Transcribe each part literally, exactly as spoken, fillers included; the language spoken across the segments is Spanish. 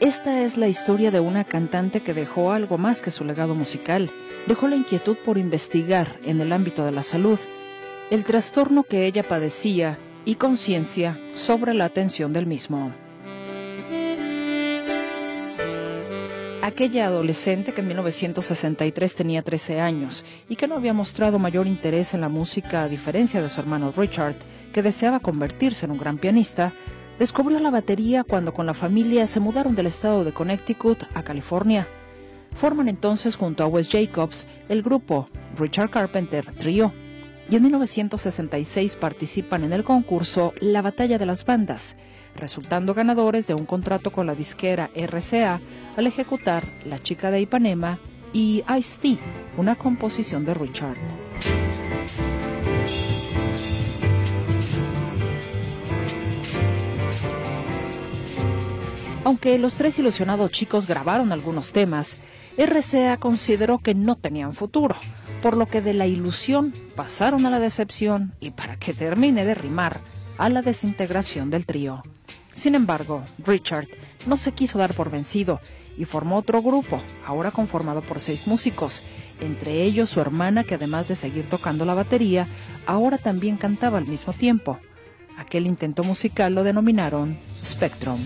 Esta es la historia de una cantante que dejó algo más que su legado musical. Dejó la inquietud por investigar en el ámbito de la salud, el trastorno que ella padecía y conciencia sobre la atención del mismo. Aquella adolescente que en mil novecientos sesenta y tres tenía trece años y que no había mostrado mayor interés en la música a diferencia de su hermano Richard, que deseaba convertirse en un gran pianista, descubrió la batería cuando con la familia se mudaron del estado de Connecticut a California. Forman entonces junto a Wes Jacobs el grupo Richard Carpenter Trio y en mil novecientos sesenta y seis participan en el concurso La Batalla de las Bandas, resultando ganadores de un contrato con la disquera R C A al ejecutar La Chica de Ipanema y Ice-T, una composición de Richard. Aunque los tres ilusionados chicos grabaron algunos temas, R C A consideró que no tenían futuro, por lo que de la ilusión pasaron a la decepción y, para que termine de rimar, a la desintegración del trío. Sin embargo, Richard no se quiso dar por vencido y formó otro grupo, ahora conformado por seis músicos, entre ellos su hermana, que además de seguir tocando la batería, ahora también cantaba al mismo tiempo. Aquel intento musical lo denominaron Spectrum.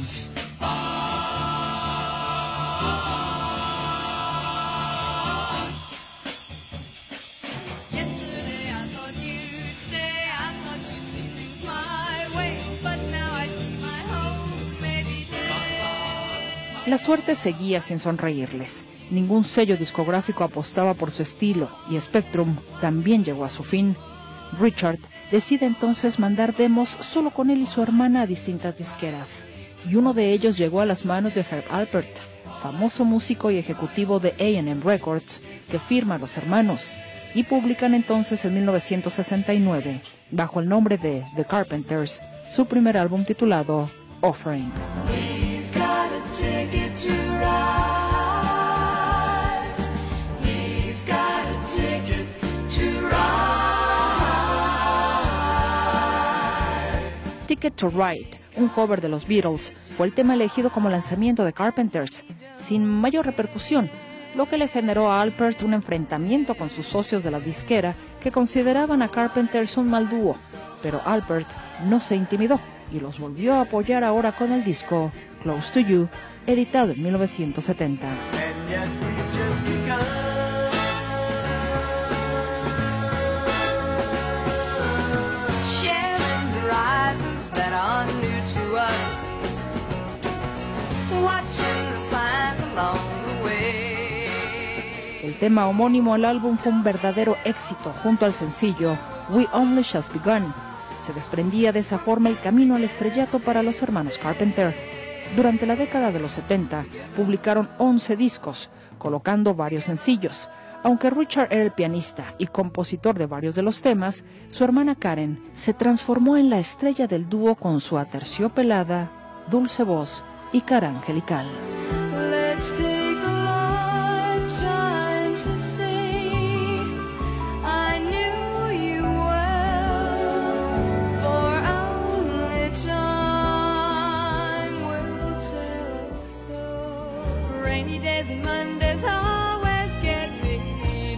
La suerte seguía sin sonreírles. Ningún sello discográfico apostaba por su estilo y Spectrum también llegó a su fin. Richard decide entonces mandar demos solo con él y su hermana a distintas disqueras, y uno de ellos llegó a las manos de Herb Alpert, famoso músico y ejecutivo de A and M Records, que firma a los hermanos, y publican entonces en mil novecientos sesenta y nueve, bajo el nombre de The Carpenters, su primer álbum titulado Offering. He's got a ticket to ride. He's got a ticket to ride. Ticket to Ride, un cover de los Beatles, fue el tema elegido como lanzamiento de Carpenters, sin mayor repercusión, lo que le generó a Alpert un enfrentamiento con sus socios de la disquera que consideraban a Carpenters un mal dúo, pero Alpert no se intimidó y los volvió a apoyar ahora con el disco Close to You, editado en mil novecientos setenta. El tema homónimo al álbum fue un verdadero éxito junto al sencillo We Only Just Begun. Se desprendía de esa forma el camino al estrellato para los hermanos Carpenter. Durante la década de los setenta, publicaron once discos, colocando varios sencillos. Aunque Richard era el pianista y compositor de varios de los temas, su hermana Karen se transformó en la estrella del dúo con su aterciopelada, dulce voz y cara angelical. Rainy days and Mondays always get me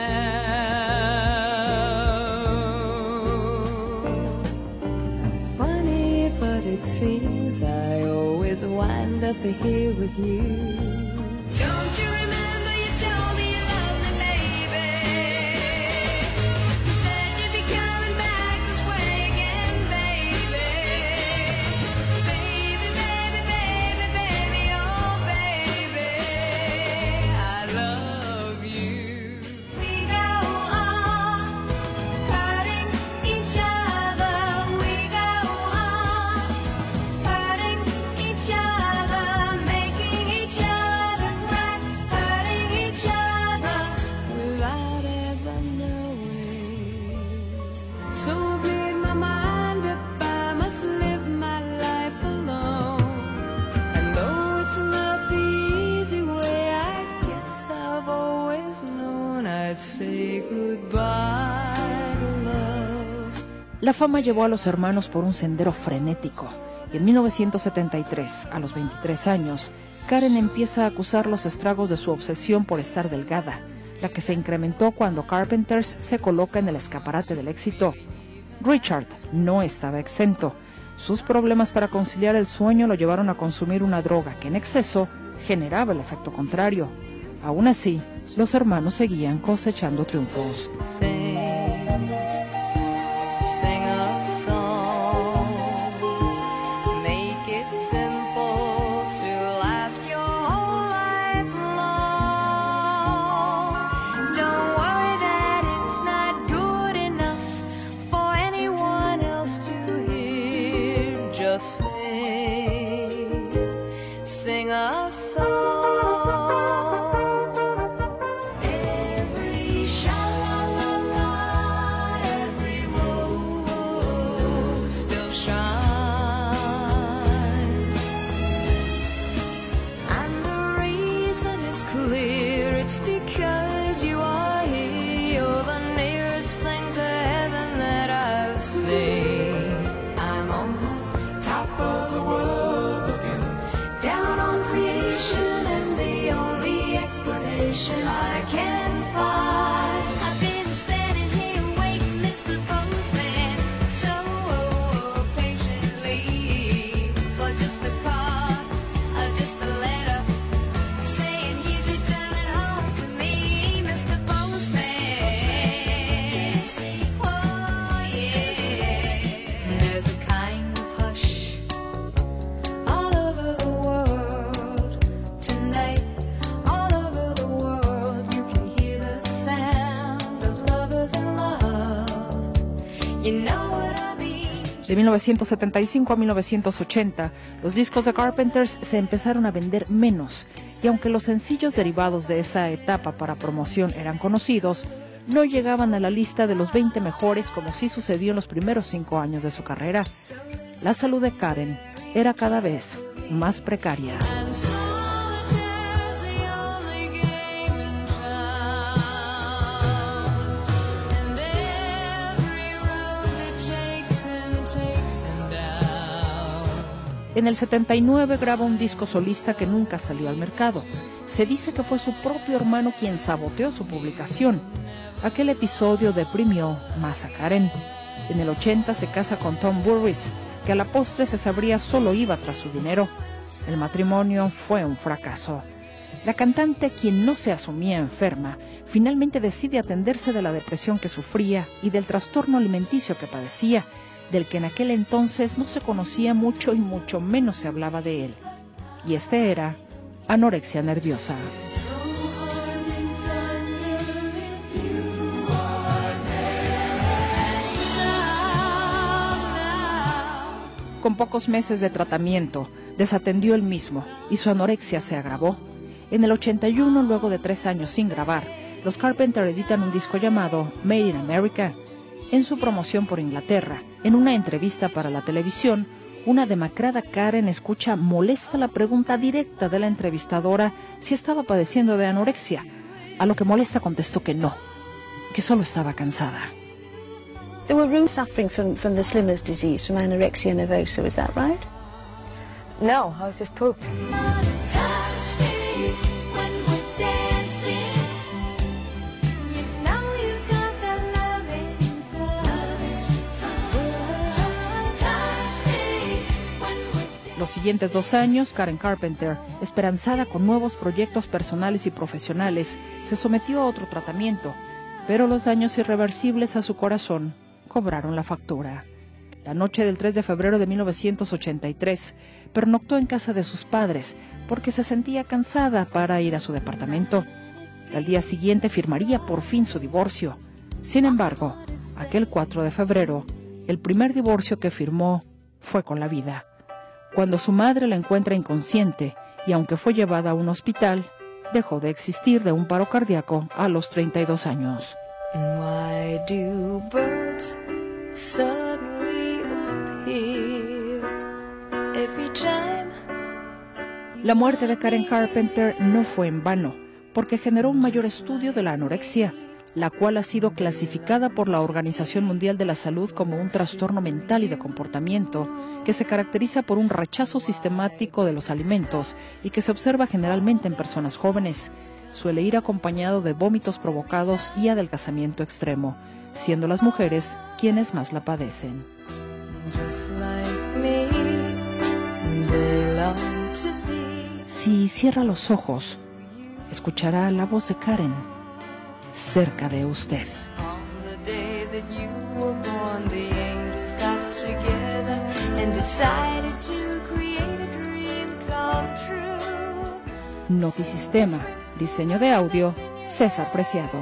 down. Funny, but it seems I always wind up here with you. Don't you remember you told me you loved me, baby? You said you'd be coming back this way again, baby. Baby, baby, baby, baby, oh baby, I love you. We go on hurting each other. We go on hurting each other, making each other cry, hurting each other without ever knowing. So made my mind up, I must live my life alone. And though it's not the easy way, I guess I've always known I'd say goodbye to love. La fama llevó a los hermanos por un sendero frenético y en mil novecientos setenta y tres, a los veintitrés años, Karen empieza a acusar los estragos de su obsesión por estar delgada, la que se incrementó cuando Carpenters se coloca en el escaparate del éxito. Richard no estaba exento. Sus problemas para conciliar el sueño lo llevaron a consumir una droga que en exceso generaba el efecto contrario. Aún así, los hermanos seguían cosechando triunfos. Sing, sing a song, make it simple to last your whole life long. Don't worry that it's not good enough for anyone else to hear. Just sing, sing a song. Clear, it's because you are here. You're the nearest thing to heaven that I've seen. I'm on the top of the world, looking down on creation, and the only explanation I can find. I've been standing here waiting, Mister Postman, so patiently, for just a card, or just a letter, saying he's returning home to me, Mister Postman. Oh yeah. There's a kind of hush all over the world tonight. All over the world you can hear the sound of lovers in love. You know what I mean. De mil novecientos setenta y cinco a mil novecientos ochenta, los discos de Carpenters se empezaron a vender menos, y aunque los sencillos derivados de esa etapa para promoción eran conocidos, no llegaban a la lista de los veinte mejores como sí sucedió en los primeros cinco años de su carrera. La salud de Karen era cada vez más precaria. En el setenta y nueve graba un disco solista que nunca salió al mercado. Se dice que fue su propio hermano quien saboteó su publicación. Aquel episodio deprimió más a Karen. En el ochenta se casa con Tom Burris, que a la postre se sabría solo iba tras su dinero. El matrimonio fue un fracaso. La cantante, quien no se asumía enferma, finalmente decide atenderse de la depresión que sufría y del trastorno alimenticio que padecía, del que en aquel entonces no se conocía mucho y mucho menos se hablaba de él. Y este era anorexia nerviosa. Con pocos meses de tratamiento, desatendió el mismo y su anorexia se agravó. En el ochenta y uno, luego de tres años sin grabar, los Carpenters editan un disco llamado Made in America. En su promoción por Inglaterra, en una entrevista para la televisión, una demacrada Karen escucha molesta la pregunta directa de la entrevistadora si estaba padeciendo de anorexia, a lo que Molesta contestó que no, que solo estaba cansada. There were rumors suffering from, from the Slimmer's disease, from anorexia nervosa, is that right? No, I was just pooped. Los siguientes dos años, Karen Carpenter, esperanzada con nuevos proyectos personales y profesionales, se sometió a otro tratamiento, pero los daños irreversibles a su corazón cobraron la factura. La noche del tres de febrero de mil novecientos ochenta y tres, pernoctó en casa de sus padres porque se sentía cansada para ir a su departamento. Al día siguiente firmaría por fin su divorcio. Sin embargo, aquel cuatro de febrero, el primer divorcio que firmó fue con la vida. Cuando su madre la encuentra inconsciente y aunque fue llevada a un hospital, dejó de existir de un paro cardíaco a los treinta y dos años. Why do birds suddenly appear every time? La muerte de Karen Carpenter no fue en vano, porque generó un mayor estudio de la anorexia. la cual ha sido clasificada por la Organización Mundial de la Salud como un trastorno mental y de comportamiento que se caracteriza por un rechazo sistemático de los alimentos y que se observa generalmente en personas jóvenes. Suele ir acompañado de vómitos provocados y adelgazamiento extremo, siendo las mujeres quienes más la padecen. Si cierra los ojos, escuchará la voz de Karen cerca de usted. Notisistema, diseño de audio, César Preciado.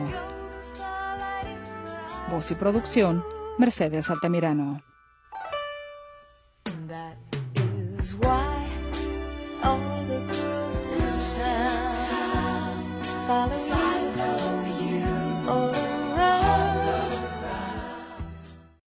Voz y producción, Mercedes Altamirano. That is why all the girls in town follow you. Follow you. Oh,